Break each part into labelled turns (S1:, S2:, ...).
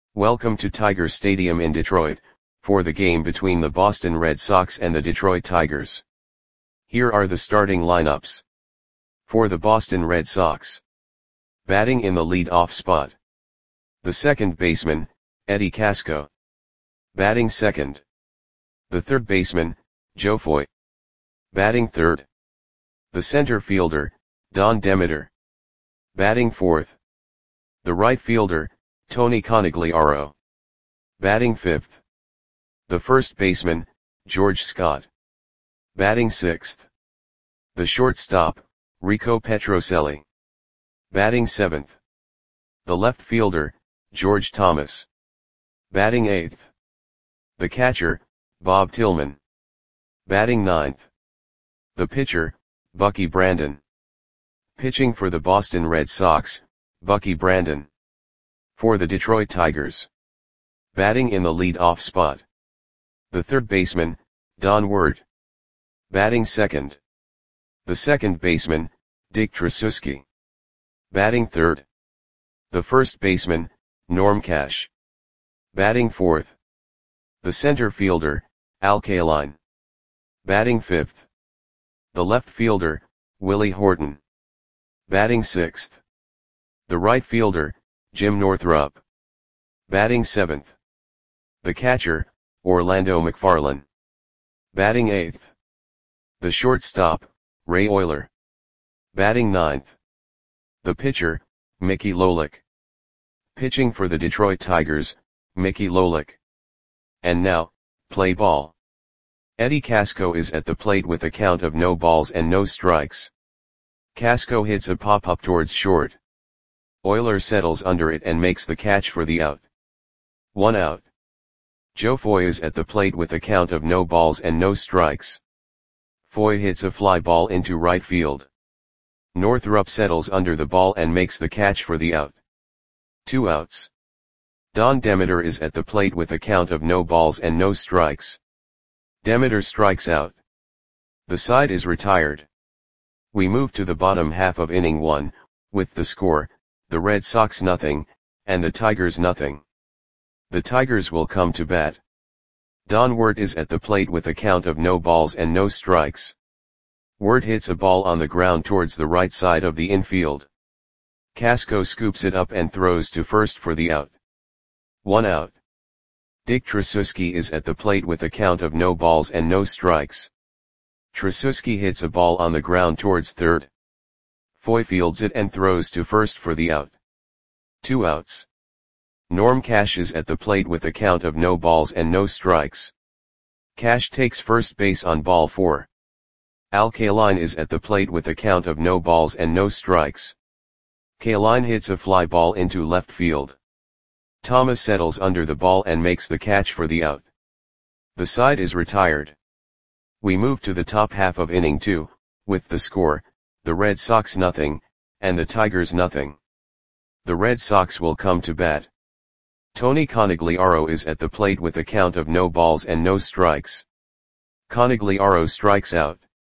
S1: Welcome to Tiger Stadium in Detroit, for the game between the Boston Red Sox and the Detroit Tigers. Here are the starting lineups. For the Boston Red Sox. Batting in the lead-off spot. The second baseman, Eddie Casco. Batting second. The third baseman, Joe Foy. Batting third. The center fielder, Don Demeter. Batting fourth. The right fielder, Tony Conigliaro. Batting fifth. The first baseman, George Scott. Batting sixth. The shortstop, Rico Petrocelli. Batting seventh. The left fielder, George Thomas. Batting eighth. The catcher, Bob Tillman. Batting ninth. The pitcher, Bucky Brandon. Pitching for the Boston Red Sox, Bucky Brandon. For the Detroit Tigers. Batting in the lead-off spot. The third baseman, Don Ward. Batting second. The second baseman, Dick Tracewski. Batting third. The first baseman, Norm Cash. Batting fourth. The center fielder, Al Kaline. Batting fifth. The left fielder, Willie Horton. Batting sixth. The right fielder, Jim Northrup. Batting seventh. The catcher, Orlando McFarland. Batting eighth. The shortstop, Ray Oyler. Batting ninth. The pitcher, Mickey Lolich. Pitching for the Detroit Tigers, Mickey Lolich. And now, play ball. Eddie Casco is at the plate with a count of no balls and no strikes. Casco hits a pop-up towards short. Oyler settles under it and makes the catch for the out. 1 out. Joe Foy is at the plate with a count of no balls and no strikes. Foy hits a fly ball into right field. Northrup settles under the ball and makes the catch for the out. 2 outs. Don Demeter is at the plate with a count of no balls and no strikes. Demeter strikes out. The side is retired. We move to the bottom half of inning 1, with the score, the Red Sox nothing, and the Tigers nothing. The Tigers will come to bat. Don Ward is at the plate with a count of no balls and no strikes. Ward hits a ball on the ground towards the right side of the infield. Casco scoops it up and throws to first for the out. 1 out. Dick Tracewski is at the plate with a count of no balls and no strikes. Tracewski hits a ball on the ground towards third. Foy fields it and throws to first for the out. 2 outs. Norm Cash is at the plate with a count of no balls and no strikes. Cash takes first base on ball 4. Al Kaline is at the plate with a count of no balls and no strikes. Kaline hits a fly ball into left field. Thomas settles under the ball and makes the catch for the out. The side is retired. We move to the top half of inning 2, with the score, the Red Sox nothing, and the Tigers nothing. The Red Sox will come to bat. Tony Conigliaro is at the plate with a count of no balls and no strikes. Conigliaro strikes out.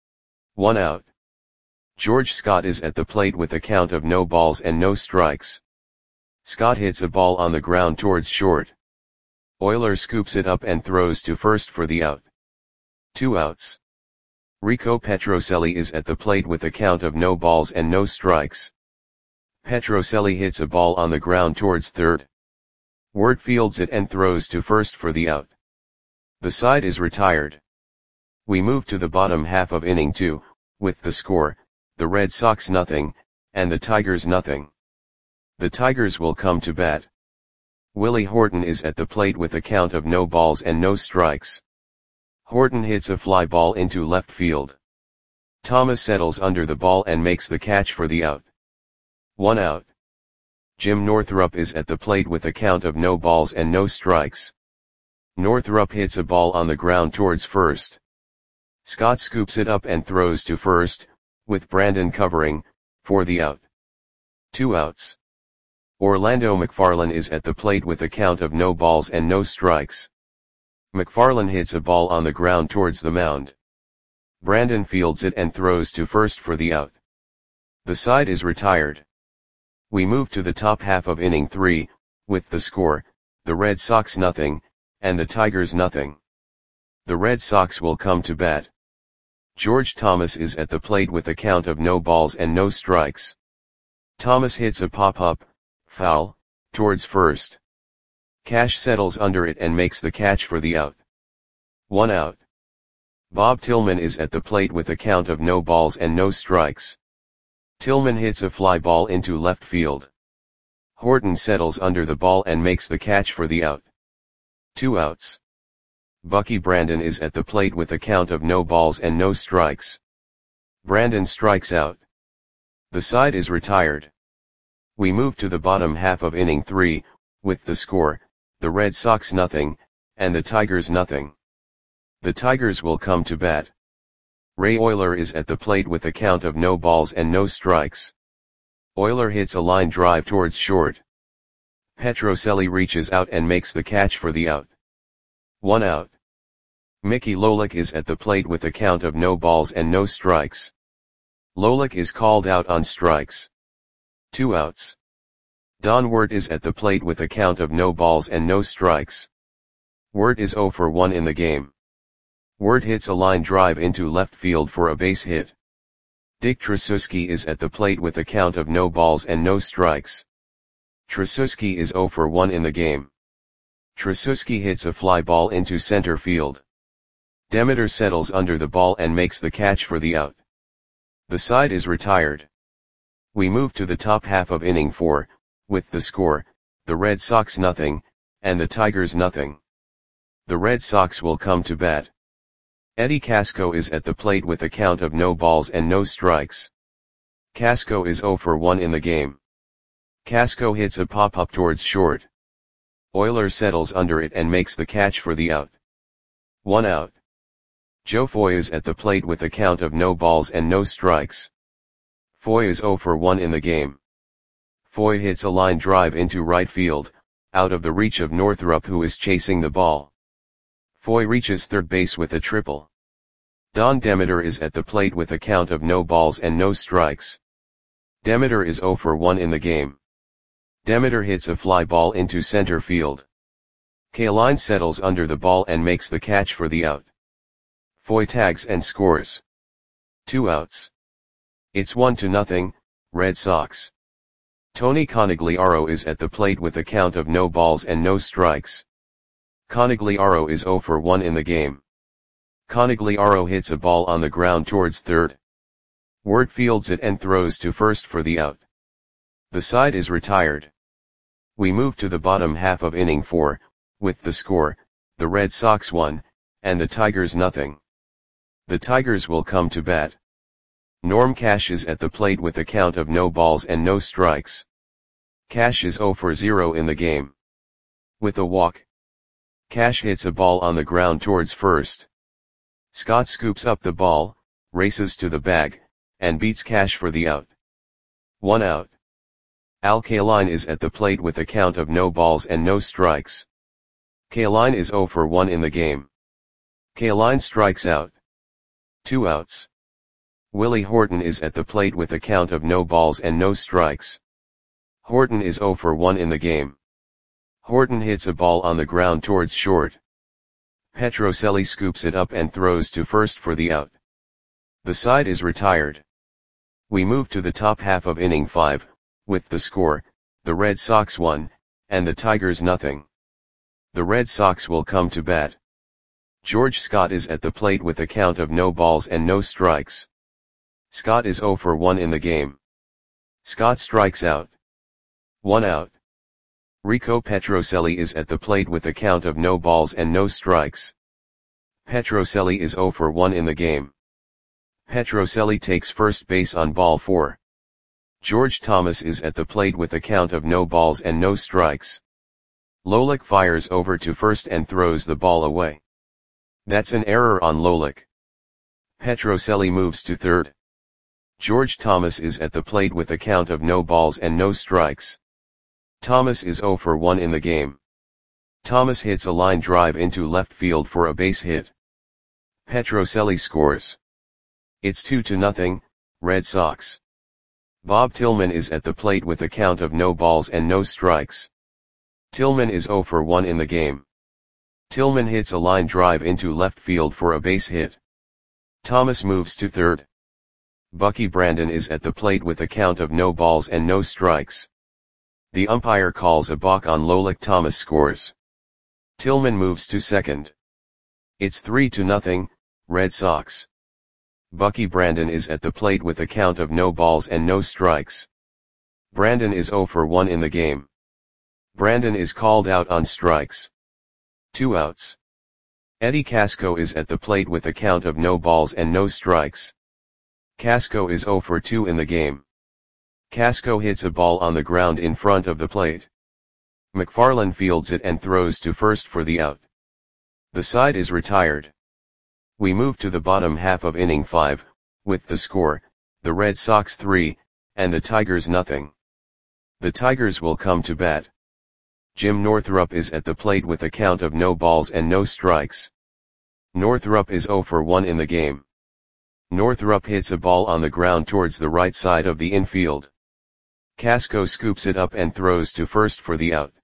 S1: 1 out. George Scott is at the plate with a count of no balls and no strikes. Scott hits a ball on the ground towards short. Oyler scoops it up and throws to first for the out. 2 outs. Rico Petrocelli is at the plate with a count of no balls and no strikes. Petrocelli hits a ball on the ground towards third. Ward fields it and throws to first for the out. The side is retired. We move to the bottom half of inning 2, with the score, the Red Sox nothing, and the Tigers nothing. The Tigers will come to bat. Willie Horton is at the plate with a count of no balls and no strikes. Horton hits a fly ball into left field. Thomas settles under the ball and makes the catch for the out. 1 out. Jim Northrup is at the plate with a count of no balls and no strikes. Northrup hits a ball on the ground towards first. Scott scoops it up and throws to first, with Brandon covering, for the out. 2 outs. Orlando McFarland is at the plate with a count of no balls and no strikes. McFarland hits a ball on the ground towards the mound. Brandon fields it and throws to first for the out. The side is retired. We move to the top half of inning 3, with the score, the Red Sox nothing, and the Tigers nothing. The Red Sox will come to bat. George Thomas is at the plate with a count of no balls and no strikes. Thomas hits a pop-up, foul, towards first. Cash settles under it and makes the catch for the out. 1 out. Bob Tillman is at the plate with a count of no balls and no strikes. Tillman hits a fly ball into left field. Horton settles under the ball and makes the catch for the out. 2 outs. Bucky Brandon is at the plate with a count of no balls and no strikes. Brandon strikes out. The side is retired. We move to the bottom half of inning 3, with the score, the Red Sox nothing, and the Tigers nothing. The Tigers will come to bat. Ray Oyler is at the plate with a count of no balls and no strikes. Oyler hits a line drive towards short. Petrocelli reaches out and makes the catch for the out. 1 out. Mickey Lolich is at the plate with a count of no balls and no strikes. Lolich is called out on strikes. 2 outs. Don Wirt is at the plate with a count of no balls and no strikes. Wirt is 0 for 1 in the game. Wirt hits a line drive into left field for a base hit. Dick Tracewski is at the plate with a count of no balls and no strikes. Tracewski is 0 for 1 in the game. Tracewski hits a fly ball into center field. Demeter settles under the ball and makes the catch for the out. The side is retired. We move to the top half of inning 4, with the score, the Red Sox nothing, and the Tigers nothing. The Red Sox will come to bat. Eddie Casco is at the plate with a count of no balls and no strikes. Casco is 0 for 1 in the game. Casco hits a pop-up towards short. Oyler settles under it and makes the catch for the out. 1 out. Joe Foy is at the plate with a count of no balls and no strikes. Foy is 0 for 1 in the game. Foy hits a line drive into right field, out of the reach of Northrup, who is chasing the ball. Foy reaches third base with a triple. Don Demeter is at the plate with a count of no balls and no strikes. Demeter is 0 for 1 in the game. Demeter hits a fly ball into center field. Kaline settles under the ball and makes the catch for the out. Foy tags and scores. 2 outs. It's 1-0, Red Sox. Tony Conigliaro is at the plate with a count of no balls and no strikes. Conigliaro is 0 for 1 in the game. Conigliaro hits a ball on the ground towards third. Wirt fields it and throws to first for the out. The side is retired. We move to the bottom half of inning 4, with the score, the Red Sox 1, and the Tigers nothing. The Tigers will come to bat. Norm Cash is at the plate with a count of no balls and no strikes. Cash is 0 for 0 in the game. With a walk, Cash hits a ball on the ground towards first. Scott scoops up the ball, races to the bag, and beats Cash for the out. 1 out. Al Kaline is at the plate with a count of no balls and no strikes. Kaline is 0 for 1 in the game. Kaline strikes out. 2 outs. Willie Horton is at the plate with a count of no balls and no strikes. Horton is 0 for 1 in the game. Horton hits a ball on the ground towards short. Petrocelli scoops it up and throws to first for the out. The side is retired. We move to the top half of inning 5, with the score, the Red Sox 1, and the Tigers nothing. The Red Sox will come to bat. George Scott is at the plate with a count of no balls and no strikes. Scott is 0 for 1 in the game. Scott strikes out. 1 out. Rico Petrocelli is at the plate with a count of no balls and no strikes. Petrocelli is 0 for 1 in the game. Petrocelli takes first base on ball 4. George Thomas is at the plate with a count of no balls and no strikes. Lolich fires over to first and throws the ball away. That's an error on Lolich. Petrocelli moves to third. George Thomas is at the plate with a count of no balls and no strikes. Thomas is 0 for 1 in the game. Thomas hits a line drive into left field for a base hit. Petrocelli scores. It's 2-0, Red Sox. Bob Tillman is at the plate with a count of no balls and no strikes. Tillman is 0 for 1 in the game. Tillman hits a line drive into left field for a base hit. Thomas moves to third. Bucky Brandon is at the plate with a count of no balls and no strikes. The umpire calls a balk on Lolik. Thomas scores. Tillman moves to second. It's 3-0, Red Sox. Bucky Brandon is at the plate with a count of no balls and no strikes. Brandon is 0 for 1 in the game. Brandon is called out on strikes. 2 outs. Eddie Casco is at the plate with a count of no balls and no strikes. Casco is 0 for 2 in the game. Casco hits a ball on the ground in front of the plate. McFarland fields it and throws to first for the out. The side is retired. We move to the bottom half of inning 5, with the score, the Red Sox 3, and the Tigers nothing. The Tigers will come to bat. Jim Northrup is at the plate with a count of no balls and no strikes. Northrup is 0 for 1 in the game. Northrup hits a ball on the ground towards the right side of the infield. Casco scoops it up and throws to first for the out.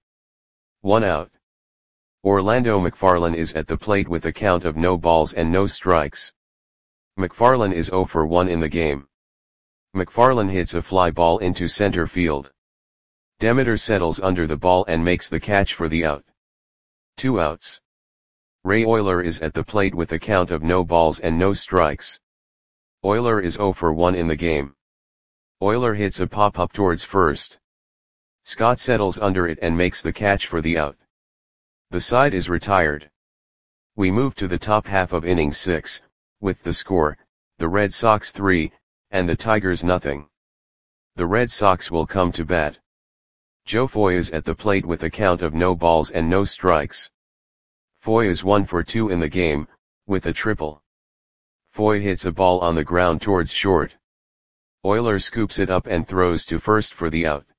S1: 1 out. Orlando McFarland is at the plate with a count of no balls and no strikes. McFarland is 0 for 1 in the game. McFarland hits a fly ball into center field. Demeter settles under the ball and makes the catch for the out. 2 outs. Ray Oyler is at the plate with a count of no balls and no strikes. Oyler is 0 for 1 in the game. Oyler hits a pop-up towards first. Scott settles under it and makes the catch for the out. The side is retired. We move to the top half of inning 6, with the score, the Red Sox 3, and the Tigers nothing. The Red Sox will come to bat. Joe Foy is at the plate with a count of no balls and no strikes. Foy is 1 for 2 in the game, with a triple. Foy hits a ball on the ground towards short. Oyler scoops it up and throws to first for the out.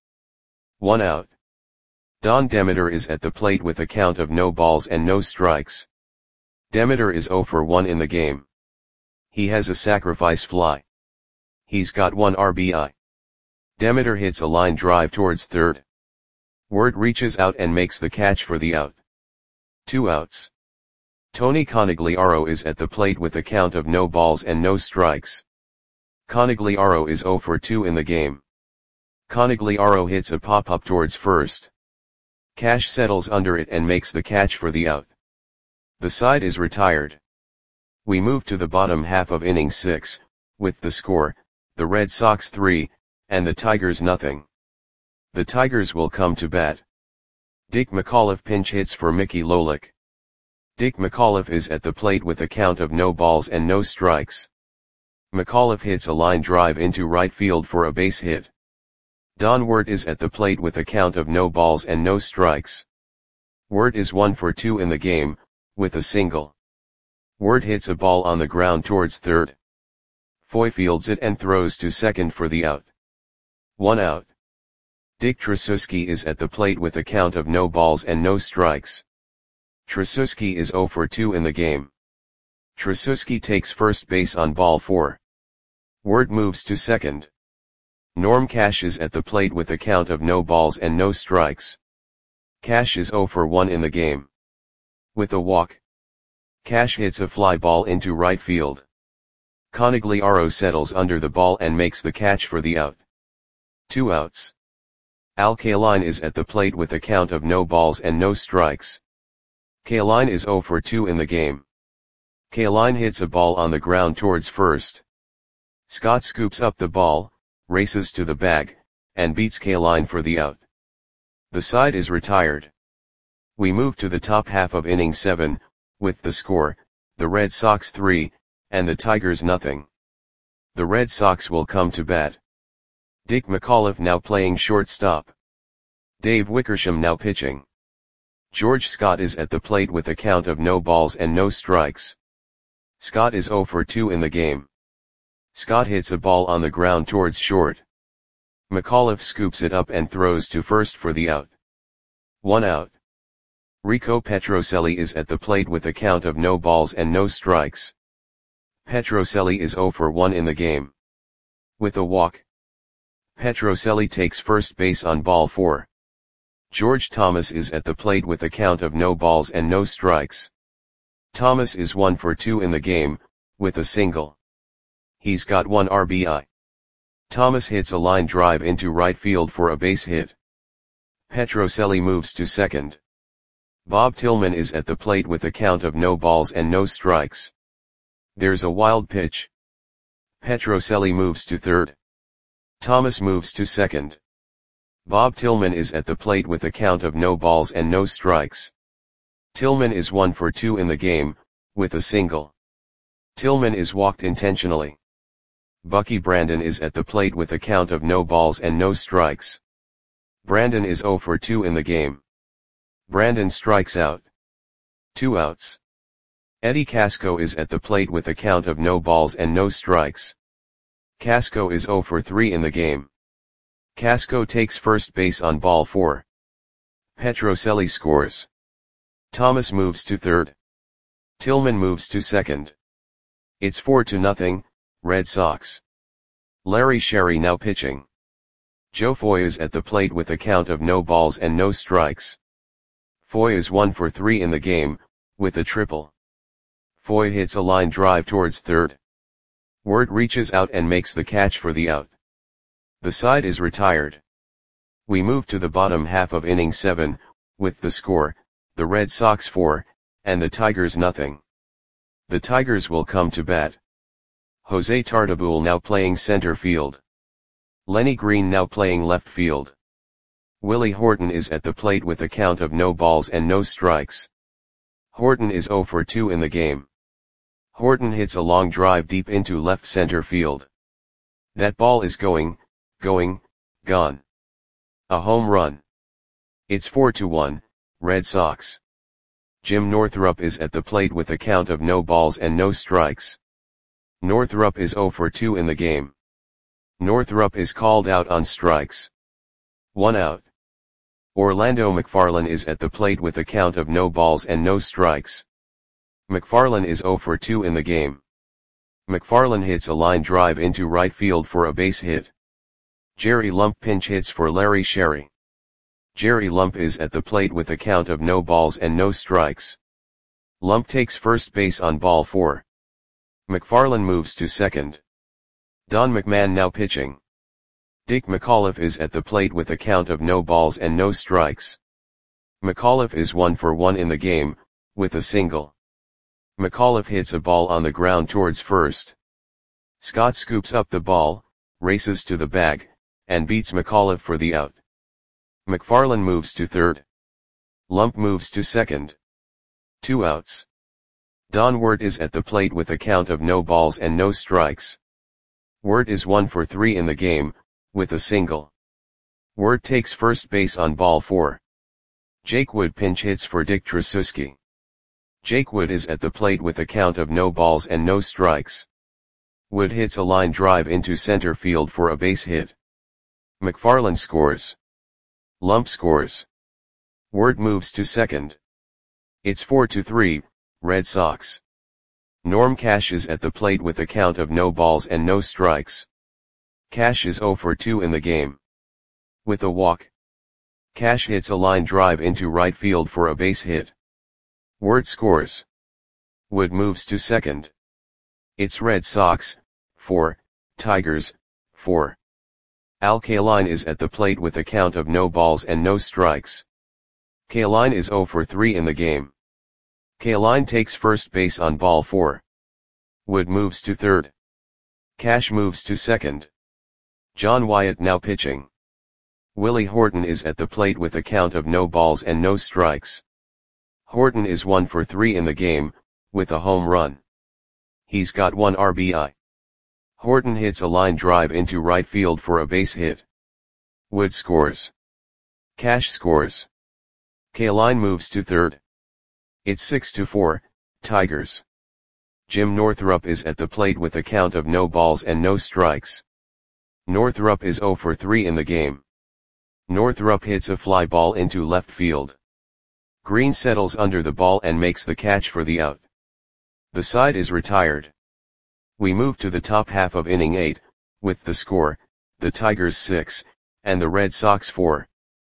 S1: 1 out. Don Demeter is at the plate with a count of no balls and no strikes. Demeter is 0 for 1 in the game. He has a sacrifice fly. He's got 1 RBI. Demeter hits a line drive towards third. Word reaches out and makes the catch for the out. 2 outs. Tony Conigliaro is at the plate with a count of no balls and no strikes. Conigliaro is 0 for 2 in the game. Conigliaro hits a pop-up towards first. Cash settles under it and makes the catch for the out. The side is retired. We move to the bottom half of inning 6, with the score, the Red Sox 3, and the Tigers nothing. The Tigers will come to bat. Dick McAuliffe pinch hits for Mickey Lolik. Dick McAuliffe is at the plate with a count of no balls and no strikes. McAuliffe hits a line drive into right field for a base hit. Don Wirt is at the plate with a count of no balls and no strikes. Wirt is 1 for 2 in the game, with a single. Wirt hits a ball on the ground towards third. Foy fields it and throws to second for the out. 1 out. Dick Tracewski is at the plate with a count of no balls and no strikes. Tracewski is 0 for 2 in the game. Tracewski takes first base on ball 4. Wirt moves to second. Norm Cash is at the plate with a count of no balls and no strikes. Cash is 0 for 1 in the game. With a walk, Cash hits a fly ball into right field. Conigliaro settles under the ball and makes the catch for the out. 2 outs. Al Kaline is at the plate with a count of no balls and no strikes. Kaline is 0 for 2 in the game. Kaline hits a ball on the ground towards first. Scott scoops up the ball, races to the bag, and beats Kaline for the out. The side is retired. We move to the top half of inning 7, with the score, the Red Sox 3, and the Tigers nothing. The Red Sox will come to bat. Dick McAuliffe now playing shortstop. Dave Wickersham now pitching. George Scott is at the plate with a count of no balls and no strikes. Scott is 0 for 2 in the game. Scott hits a ball on the ground towards short. McAuliffe scoops it up and throws to first for the out. 1 out. Rico Petrocelli is at the plate with a count of no balls and no strikes. Petrocelli is 0 for 1 in the game. With a walk, Petrocelli takes first base on ball 4. George Thomas is at the plate with a count of no balls and no strikes. Thomas is 1 for 2 in the game, with a single. He's got 1 RBI. Thomas hits a line drive into right field for a base hit. Petrocelli moves to second. Bob Tillman is at the plate with a count of no balls and no strikes. There's a wild pitch. Petrocelli moves to third. Thomas moves to second. Bob Tillman is at the plate with a count of no balls and no strikes. Tillman is 1 for 2 in the game, with a single. Tillman is walked intentionally. Bucky Brandon is at the plate with a count of no balls and no strikes. Brandon is 0 for 2 in the game. Brandon strikes out. 2 outs. Eddie Casco is at the plate with a count of no balls and no strikes. Casco is 0 for 3 in the game. Casco takes first base on ball 4. Petrocelli scores. Thomas moves to third. Tillman moves to second. It's 4-0, Red Sox. Larry Sherry now pitching. Joe Foy is at the plate with a count of no balls and no strikes. Foy is 1 for 3 in the game, with a triple. Foy hits a line drive towards third. Word reaches out and makes the catch for the out. The side is retired. We move to the bottom half of inning 7, with the score, the Red Sox 4, and the Tigers nothing. The Tigers will come to bat. Jose Tartabull now playing center field. Lenny Green now playing left field. Willie Horton is at the plate with a count of no balls and no strikes. Horton is 0 for 2 in the game. Horton hits a long drive deep into left center field. That ball is going, gone. A home run. It's 4-1, Red Sox. Jim Northrup is at the plate with a count of no balls and no strikes. Northrup is 0 for 2 in the game. Northrup is called out on strikes. 1 out. Orlando McFarlane is at the plate with a count of no balls and no strikes. McFarlane is 0 for 2 in the game. McFarlane hits a line drive into right field for a base hit. Jerry Lump pinch hits for Larry Sherry. Jerry Lump is at the plate with a count of no balls and no strikes. Lump takes first base on ball 4. McFarlane moves to second. Don McMahon now pitching. Dick McAuliffe is at the plate with a count of no balls and no strikes. McAuliffe is 1 for 1 in the game, with a single. McAuliffe hits a ball on the ground towards first. Scott scoops up the ball, races to the bag, and beats McAuliffe for the out. McFarlane moves to third. Lump moves to second. 2 outs. Don Wirt is at the plate with a count of no balls and no strikes. Wirt is 1 for 3 in the game, with a single. Wirt takes first base on ball 4. Jake Wood pinch hits for Dick Tracewski. Jake Wood is at the plate with a count of no balls and no strikes. Wood hits a line drive into center field for a base hit. McFarlane scores. Lump scores. Wirt moves to second. It's 4-3, Red Sox. Norm Cash is at the plate with a count of no balls and no strikes. Cash is 0 for 2 in the game. With a walk. Cash hits a line drive into right field for a base hit. Wirt scores. Wood moves to second. It's Red Sox, 4, Tigers, 4. Al Kaline is at the plate with a count of no balls and no strikes. Kaline is 0 for 3 in the game. Kaline takes first base on ball 4. Wood moves to third. Cash moves to second. John Wyatt now pitching. Willie Horton is at the plate with a count of no balls and no strikes. Horton is 1 for 3 in the game, with a home run. He's got 1 RBI. Horton hits a line drive into right field for a base hit. Wood scores. Cash scores. Kaline moves to third. It's 6-4, Tigers. Jim Northrup is at the plate with a count of no balls and no strikes. Northrup is 0 for 3 in the game. Northrup hits a fly ball into left field. Green settles under the ball and makes the catch for the out. The side is retired. We move to the top half of inning 8, with the score, the Tigers 6, and the Red Sox 4.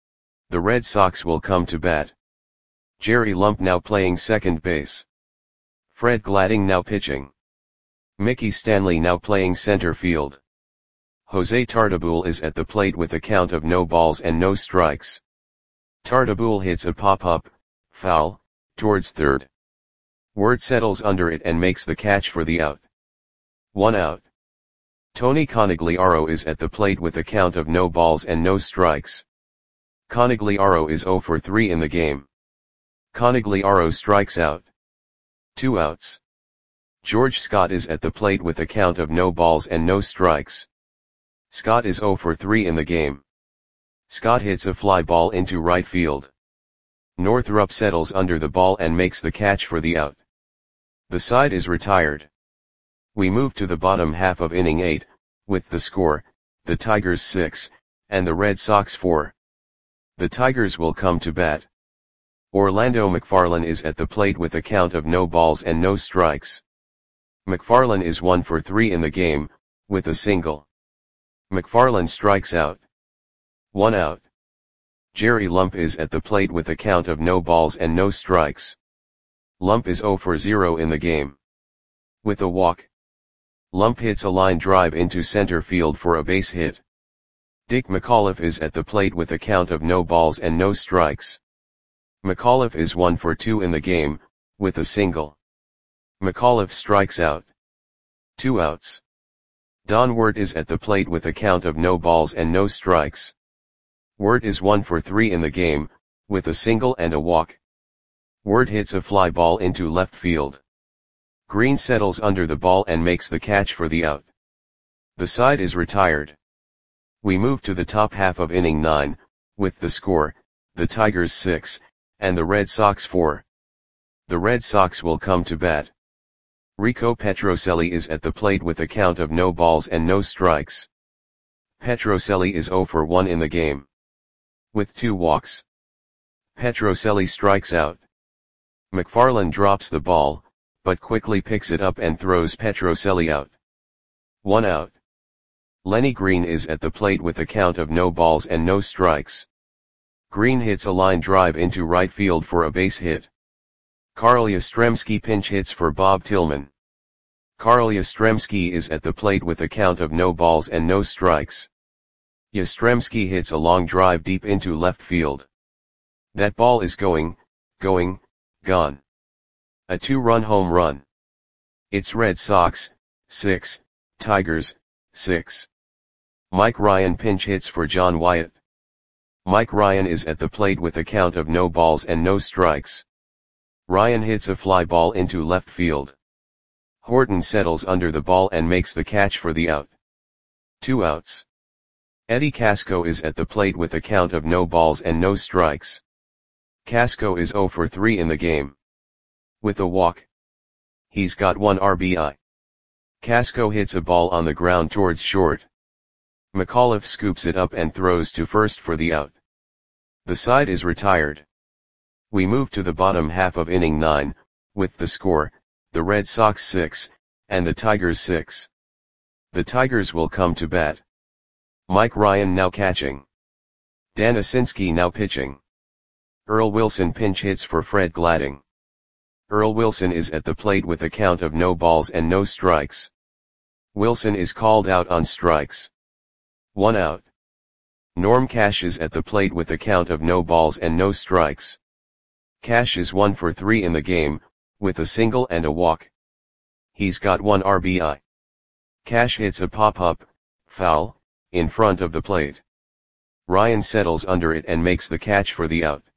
S1: The Red Sox will come to bat. Jerry Lump now playing second base. Fred Gladding now pitching. Mickey Stanley now playing center field. Jose Tartabull is at the plate with a count of no balls and no strikes. Tartabull hits a pop-up, foul, towards third. Word settles under it and makes the catch for the out. 1 out. Tony Conigliaro is at the plate with a count of no balls and no strikes. Conigliaro is 0 for 3 in the game. Conigliaro strikes out. 2 outs. George Scott is at the plate with a count of no balls and no strikes. Scott is 0 for 3 in the game. Scott hits a fly ball into right field. Northrup settles under the ball and makes the catch for the out. The side is retired. We move to the bottom half of inning 8, with the score, the Tigers 6, and the Red Sox 4. The Tigers will come to bat. Orlando McFarlane is at the plate with a count of no balls and no strikes. McFarlane is 1 for 3 in the game, with a single. McFarlane strikes out. 1 out. Jerry Lump is at the plate with a count of no balls and no strikes. Lump is 0 for 0 in the game. With a walk. Lump hits a line drive into center field for a base hit. Dick McAuliffe is at the plate with a count of no balls and no strikes. McAuliffe is 1 for 2 in the game, with a single. McAuliffe strikes out. 2 outs. Don Wirt is at the plate with a count of no balls and no strikes. Wirt is 1 for 3 in the game, with a single and a walk. Wirt hits a fly ball into left field. Green settles under the ball and makes the catch for the out. The side is retired. We move to the top half of inning 9, with the score, the Tigers 6, and the Red Sox 4. The Red Sox will come to bat. Rico Petrocelli is at the plate with a count of no balls and no strikes. Petrocelli is 0 for 1 in the game. With 2 walks. Petrocelli strikes out. McFarlane drops the ball, but quickly picks it up and throws Petrocelli out. 1 out. Lenny Green is at the plate with a count of no balls and no strikes. Green hits a line drive into right field for a base hit. Carl Yastrzemski pinch hits for Bob Tillman. Carl Yastrzemski is at the plate with a count of no balls and no strikes. Yastrzemski hits a long drive deep into left field. That ball is going, gone. A 2-run home run. It's Red Sox, 6, Tigers, 6. Mike Ryan pinch hits for John Wyatt. Mike Ryan is at the plate with a count of no balls and no strikes. Ryan hits a fly ball into left field. Horton settles under the ball and makes the catch for the out. 2 outs. Eddie Casco is at the plate with a count of no balls and no strikes. Casco is 0 for 3 in the game. With a walk. He's got 1 RBI. Casco hits a ball on the ground towards short. McAuliffe scoops it up and throws to first for the out. The side is retired. We move to the bottom half of inning 9, with the score, the Red Sox 6, and the Tigers 6. The Tigers will come to bat. Mike Ryan now catching. Dan Asinski now pitching. Earl Wilson pinch hits for Fred Gladding. Earl Wilson is at the plate with a count of no balls and no strikes. Wilson is called out on strikes. 1 out. Norm Cash is at the plate with a count of no balls and no strikes. Cash is 1 for 3 in the game, with a single and a walk. He's got 1 RBI. Cash hits a pop-up, foul, in front of the plate. Ryan settles under it and makes the catch for the out.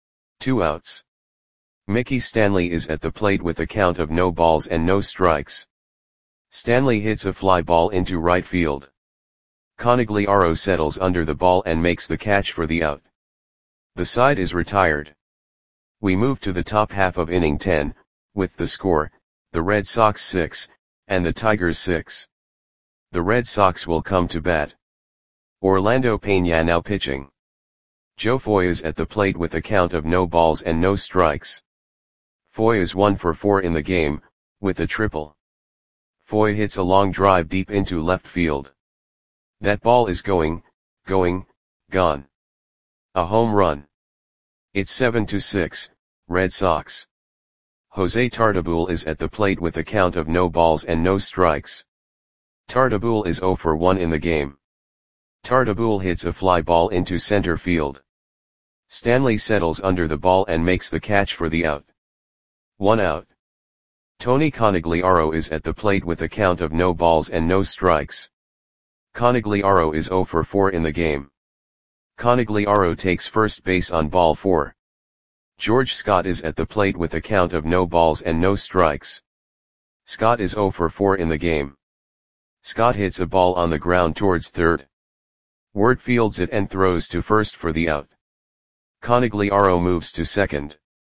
S1: 2 outs. Mickey Stanley is at the plate with a count of no balls and no strikes. Stanley hits a fly ball into right field. Conigliaro settles under the ball and makes the catch for the out. The side is retired. We move to the top half of inning 10, with the score, the Red Sox 6, and the Tigers 6. The Red Sox will come to bat. Orlando Peña now pitching. Joe Foy is at the plate with a count of no balls and no strikes. Foy is 1 for 4 in the game, with a triple. Foy hits a long drive deep into left field. That ball is going, gone. A home run. It's 7-6, Red Sox. Jose Tartabull is at the plate with a count of no balls and no strikes. Tartabull is 0 for 1 in the game. Tartabull hits a fly ball into center field. Stanley settles under the ball and makes the catch for the out. 1 out. Tony Conigliaro is at the plate with a count of no balls and no strikes. Conigliaro is 0 for 4 in the game. Conigliaro takes first base on ball 4. George Scott is at the plate with a count of no balls and no strikes. Scott is 0 for 4 in the game. Scott hits a ball on the ground towards third. Wirt fields it and throws to first for the out. Conigliaro moves to second.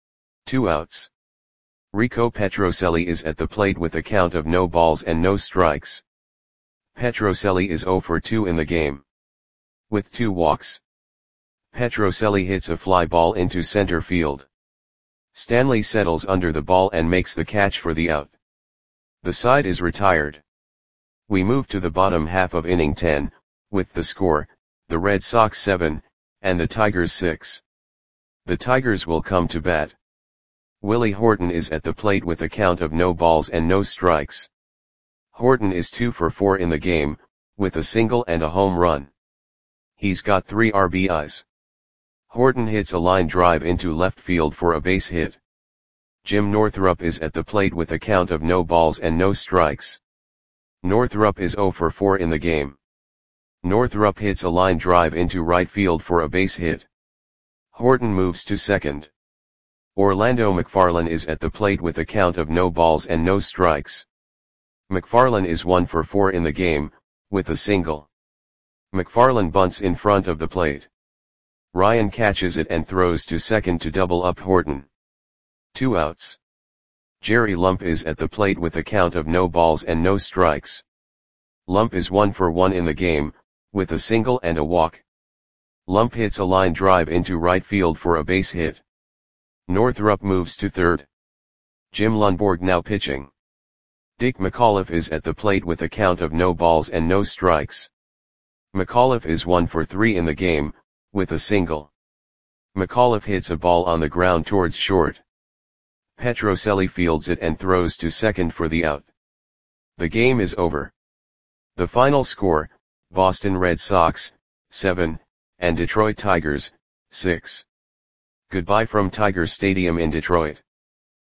S1: 2 outs. Rico Petrocelli is at the plate with a count of no balls and no strikes. Petrocelli is 0 for 2 in the game. With 2 walks. Petrocelli hits a fly ball into center field. Stanley settles under the ball and makes the catch for the out. The side is retired. We move to the bottom half of inning 10, with the score, the Red Sox 7, and the Tigers 6. The Tigers will come to bat. Willie Horton is at the plate with a count of no balls and no strikes. Horton is 2 for 4 in the game, with a single and a home run. He's got 3 RBIs. Horton hits a line drive into left field for a base hit. Jim Northrup is at the plate with a count of no balls and no strikes. Northrup is 0 for 4 in the game. Northrup hits a line drive into right field for a base hit. Horton moves to second. Orlando McFarlane is at the plate with a count of no balls and no strikes. McFarlane is 1 for 4 in the game, with a single. McFarlane bunts in front of the plate. Ryan catches it and throws to second to double up Horton. 2 outs. Jerry Lump is at the plate with a count of no balls and no strikes. Lump is 1 for 1 in the game, with a single and a walk. Lump hits a line drive into right field for a base hit. Northrup moves to third. Jim Lundborg now pitching. Dick McAuliffe is at the plate with a count of no balls and no strikes. McAuliffe is 1 for 3 in the game, with a single. McAuliffe hits a ball on the ground towards short. Petrocelli fields it and throws to second for the out. The game is over. The final score, Boston Red Sox, 7, and Detroit Tigers, 6. Goodbye from Tiger Stadium in Detroit.